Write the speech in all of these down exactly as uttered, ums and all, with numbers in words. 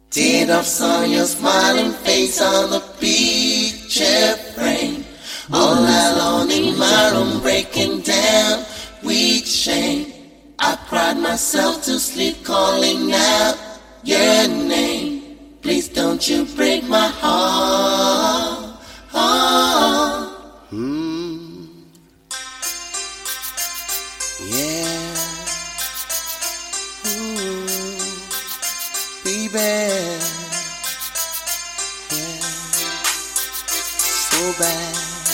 Teardrops on your smiling face on the picture frame. All alone in my room, breaking down with shame. I cried myself to sleep, calling out your name. Please don't you break my heart. Oh. Mm. Yeah. Ooh. Baby. Yeah. So bad.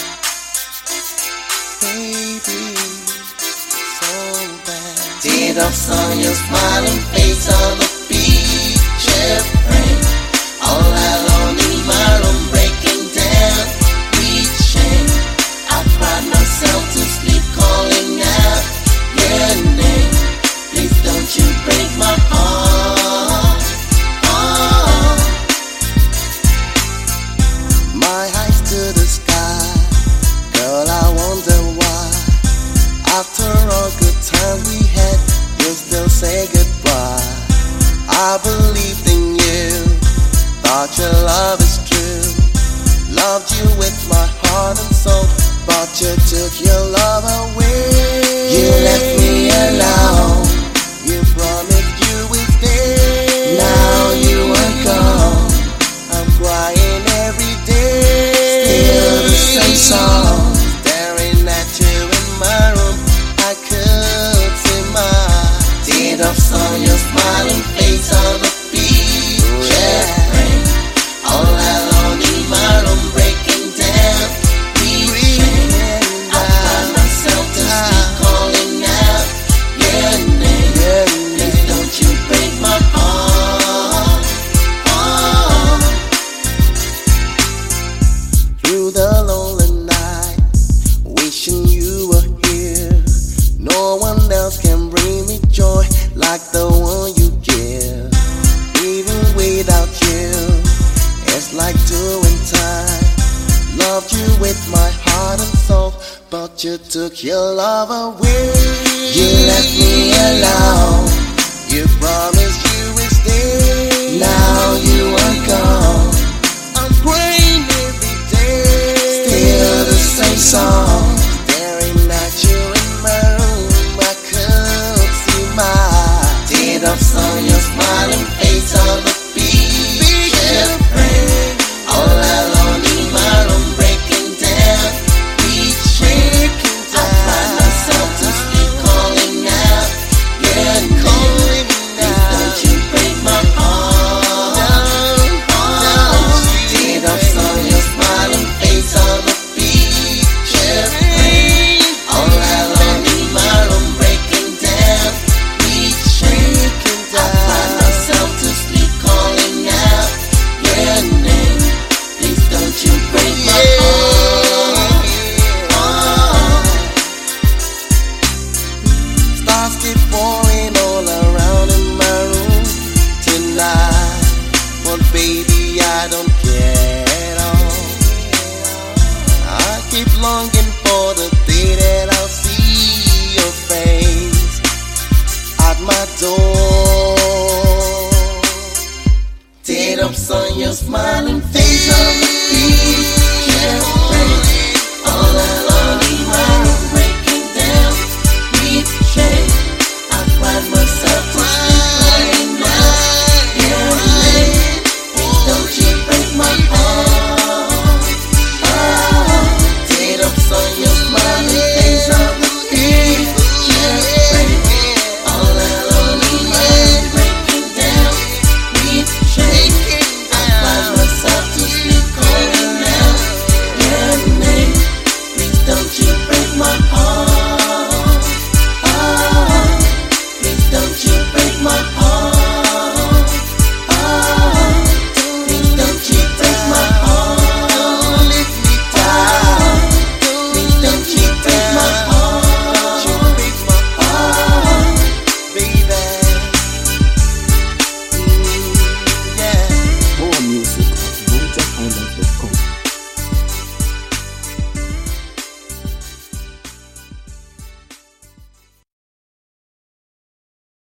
Baby. So bad. Teardrops on your smiling face on the picture frame. All alone in my room, breaking down with shame. I cried myself to sleep, calling out your name. Please don't you break my heart. Oh. My eyes to the sky, girl, I wonder why. After all good time we had, you still say goodbye. I believed in you, thought your love is true. Loved you with my heart and soul, but you took your love away. You left me alone. You promised you would stay. Now you are gone. I'm crying every day. Still the same song, staring at you in my room. I could see my teardrops on your smiling face on the picture frame. All alone in my room, breaking down with shame. I find myself to sleep, calling out your name. Please don't you break my heart. Oh. Through the lonely night, wishing you were here. No one else can bring me joy like the one you give. Even without you, it's like doing time. Loved you with my heart and soul, but you took your love away. You left me alone. You promised you would stay. Now you are gone. I'm praying every day. Still the same song, staring at you in my room. I could see my teardrops on your smiling face on the picture frame. All alone in my room, breaking down with shame. I find myself to sleep, calling out your name. Please don't you break my heart. Oh. Teardrops on your smiling face on the picture frame. All alone in my room, breaking down with shame. I find myself to sleep, calling out your name. Please don't you break my heart. Oh. Stars keep falling all around in my room tonight, but baby I don't care at all. I keep longing for the day that I'll see your face at my door. Teardrops on your smiling face.